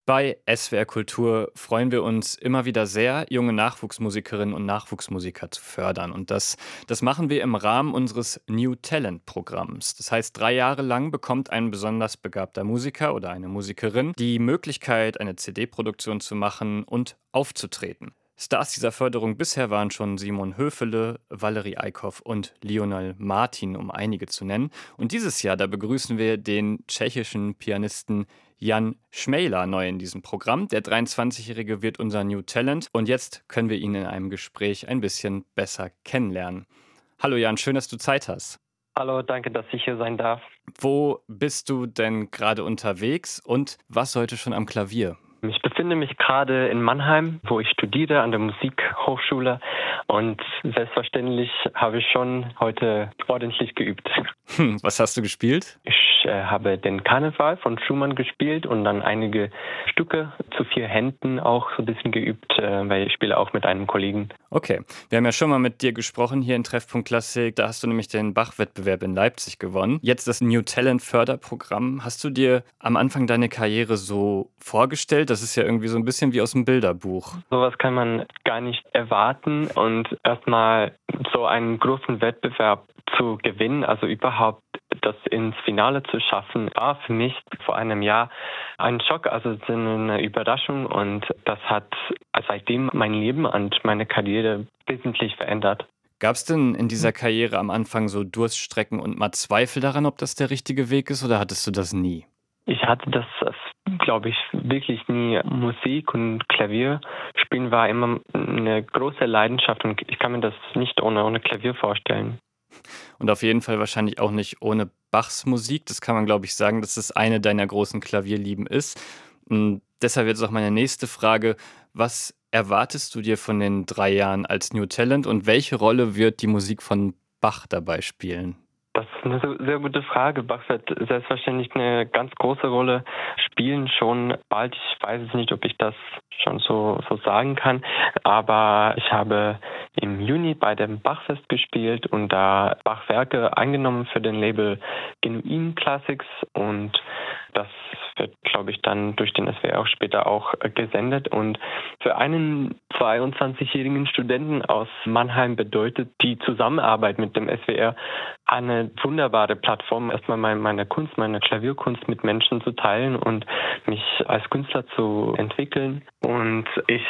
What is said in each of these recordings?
Bei SWR Kultur freuen wir uns immer wieder sehr, junge Nachwuchsmusikerinnen und Nachwuchsmusiker zu fördern. Und das machen wir im Rahmen unseres New Talent Programms. Das heißt, 3 Jahre lang bekommt ein besonders begabter Musiker oder eine Musikerin die Möglichkeit, eine CD-Produktion zu machen und aufzutreten. Stars dieser Förderung bisher waren schon Simon Höfele, Valerie Eickhoff und Lionel Martin, um einige zu nennen. Und dieses Jahr, da begrüßen wir den tschechischen Pianisten Jan Šmejla neu in diesem Programm. Der 23-Jährige wird unser New Talent und jetzt können wir ihn in einem Gespräch ein bisschen besser kennenlernen. Hallo Jan, schön, dass du Zeit hast. Hallo, danke, dass ich hier sein darf. Wo bist du denn gerade unterwegs und was heute schon am Klavier? Ich befinde mich gerade in Mannheim, wo ich studiere an der Musikhochschule und selbstverständlich habe ich schon heute ordentlich geübt. Was hast du gespielt? Ich habe den Karneval von Schumann gespielt und dann einige Stücke zu 4 Händen auch so ein bisschen geübt, weil ich spiele auch mit einem Kollegen. Okay, wir haben ja schon mal mit dir gesprochen hier in Treffpunkt Klassik. Da hast du nämlich den Bach-Wettbewerb in Leipzig gewonnen. Jetzt das New Talent Förderprogramm. Hast du dir am Anfang deine Karriere so vorgestellt? Das ist ja irgendwie so ein bisschen wie aus dem Bilderbuch. Sowas kann man gar nicht erwarten und erstmal so einen großen Wettbewerb zu gewinnen, also überhaupt das ins Finale zu schaffen, war für mich vor einem Jahr ein Schock, also eine Überraschung und das hat seitdem mein Leben und meine Karriere wesentlich verändert. Gab es denn in dieser Karriere am Anfang so Durststrecken und mal Zweifel daran, ob das der richtige Weg ist oder hattest du das nie? Ich hatte das, glaube ich, wirklich nie. Musik und Klavierspielen war immer eine große Leidenschaft und ich kann mir das nicht ohne Klavier vorstellen. Und auf jeden Fall wahrscheinlich auch nicht ohne Bachs Musik. Das kann man, glaube ich, sagen, dass es eine deiner großen Klavierlieben ist. Und deshalb jetzt auch meine nächste Frage. Was erwartest du dir von den 3 Jahren als New Talent und welche Rolle wird die Musik von Bach dabei spielen? Das ist eine sehr gute Frage. Bach wird selbstverständlich eine ganz große Rolle spielen, schon bald. Ich weiß es nicht, ob ich das schon so sagen kann, aber ich habe im Juni bei dem Bachfest gespielt und da Bachwerke eingenommen für den Label Genuin Classics und das wird, glaube ich, dann durch den SWR auch später auch gesendet. Und für einen 22-jährigen Studenten aus Mannheim bedeutet die Zusammenarbeit mit dem SWR eine wunderbare Plattform, erstmal meine Kunst, meine Klavierkunst mit Menschen zu teilen und mich als Künstler zu entwickeln. Und ich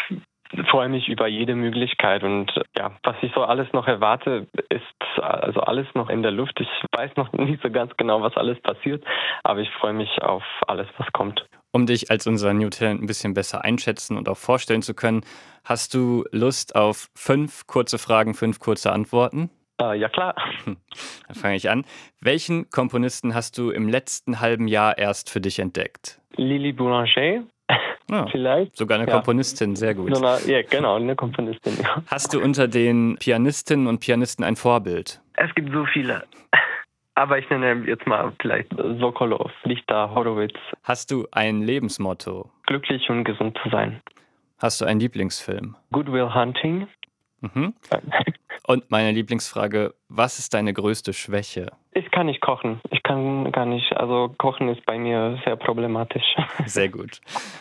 freue mich über jede Möglichkeit und ja, was ich so alles noch erwarte, ist also alles noch in der Luft. Ich weiß noch nicht so ganz genau, was alles passiert, aber ich freue mich auf alles, was kommt. Um dich als unser New Talent ein bisschen besser einschätzen und auch vorstellen zu können, hast du Lust auf 5 kurze Fragen, 5 kurze Antworten? Ja klar. Dann fange ich an. Welchen Komponisten hast du im letzten halben Jahr erst für dich entdeckt? Lili Boulanger, Ja, vielleicht. sogar eine Ja. Komponistin, sehr gut. Ja, genau, eine Komponistin. Ja. Hast du unter den Pianistinnen und Pianisten ein Vorbild? Es gibt so viele. Aber ich nenne jetzt mal vielleicht Sokolov, Lichter, Horowitz. Hast du ein Lebensmotto? Glücklich und gesund zu sein. Hast du einen Lieblingsfilm? Good Will Hunting. Mhm. Und meine Lieblingsfrage, was ist deine größte Schwäche? Ich kann nicht kochen. Ich kann gar nicht. Also Kochen ist bei mir sehr problematisch. Sehr gut.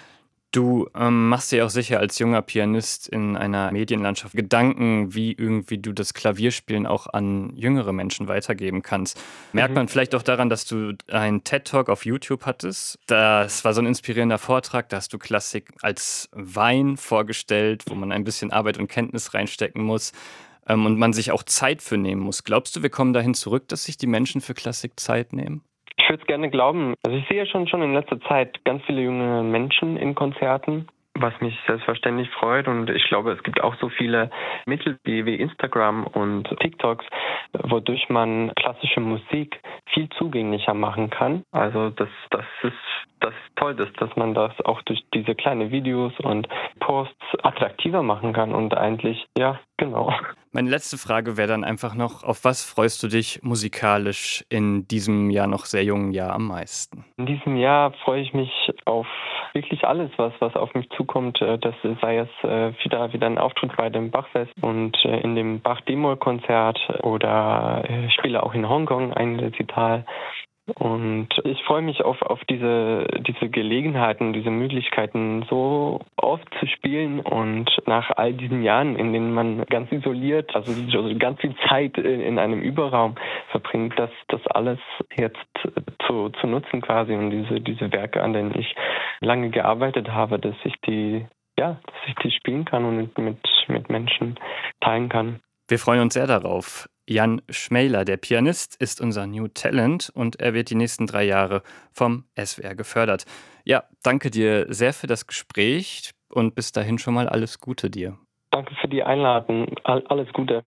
Du machst dir auch sicher als junger Pianist in einer Medienlandschaft Gedanken, wie irgendwie du das Klavierspielen auch an jüngere Menschen weitergeben kannst. Merkt man vielleicht auch daran, dass du einen TED-Talk auf YouTube hattest. Das war so ein inspirierender Vortrag, da hast du Klassik als Wein vorgestellt, wo man ein bisschen Arbeit und Kenntnis reinstecken muss und man sich auch Zeit für nehmen muss. Glaubst du, wir kommen dahin zurück, dass sich die Menschen für Klassik Zeit nehmen? Ich würde es gerne glauben. Also ich sehe schon in letzter Zeit ganz viele junge Menschen in Konzerten, was mich selbstverständlich freut. Und ich glaube, es gibt auch so viele Mittel wie Instagram und TikToks, wodurch man klassische Musik viel zugänglicher machen kann. Also das ist toll, dass man das auch durch diese kleinen Videos und Posts attraktiver machen kann. Und eigentlich, ja, genau. Meine letzte Frage wäre dann einfach noch, auf was freust du dich musikalisch in diesem ja noch sehr jungen Jahr am meisten? In diesem Jahr freue ich mich auf wirklich alles, was auf mich zukommt. Das sei es wieder ein Auftritt bei dem Bachfest und in dem Bach-D-Moll-Konzert oder ich spiele auch in Hongkong ein Rezital. Und ich freue mich auf diese Gelegenheiten, diese Möglichkeiten, so oft zu spielen und nach all diesen Jahren, in denen man ganz isoliert, also ganz viel Zeit in einem Überraum verbringt, das alles jetzt zu nutzen quasi und diese Werke, an denen ich lange gearbeitet habe, dass ich die spielen kann und mit Menschen teilen kann. Wir freuen uns sehr darauf. Jan Schmäler, der Pianist, ist unser New Talent und er wird die nächsten 3 Jahre vom SWR gefördert. Ja, danke dir sehr für das Gespräch und bis dahin schon mal alles Gute dir. Danke für die Einladung. Alles Gute.